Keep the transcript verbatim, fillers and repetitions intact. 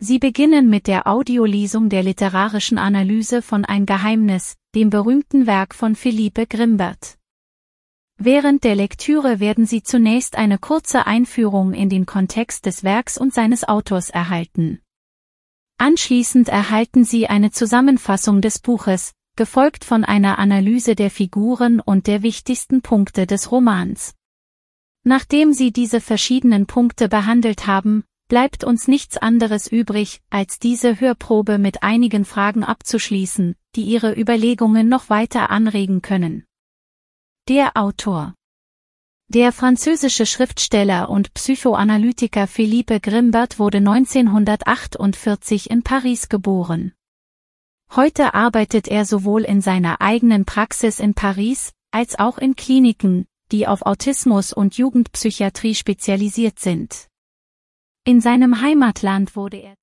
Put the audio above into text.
Sie beginnen mit der Audiolesung der literarischen Analyse von Ein Geheimnis, dem berühmten Werk von Philippe Grimbert. Während der Lektüre werden Sie zunächst eine kurze Einführung in den Kontext des Werks und seines Autors erhalten. Anschließend erhalten Sie eine Zusammenfassung des Buches, gefolgt von einer Analyse der Figuren und der wichtigsten Punkte des Romans. Nachdem Sie diese verschiedenen Punkte behandelt haben, bleibt uns nichts anderes übrig, als diese Hörprobe mit einigen Fragen abzuschließen, die Ihre Überlegungen noch weiter anregen können. Der Autor. Der französische Schriftsteller und Psychoanalytiker Philippe Grimbert wurde neunzehnhundertachtundvierzig in Paris geboren. Heute arbeitet er sowohl in seiner eigenen Praxis in Paris, als auch in Kliniken, die auf Autismus und Jugendpsychiatrie spezialisiert sind. In seinem Heimatland wurde er